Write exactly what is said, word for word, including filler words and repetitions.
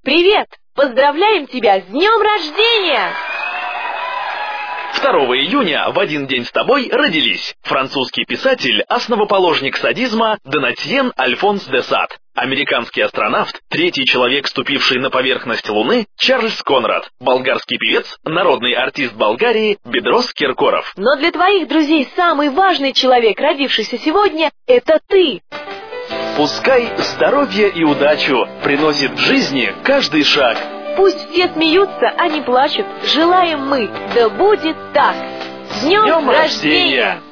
Привет! Поздравляем тебя с днем рождения! второго июня в один день с тобой родились французский писатель, основоположник садизма Донатьен Альфонс де Сад, американский астронавт, третий человек, ступивший на поверхность Луны, Чарльз Конрад, болгарский певец, народный артист Болгарии Бедрос Киркоров. Но для твоих друзей самый важный человек, родившийся сегодня, это ты! Пускай здоровье и удачу приносит в жизни каждый шаг. Пусть все смеются, а не плачут. Желаем мы, да будет так. С днем, Днем рождения! рождения!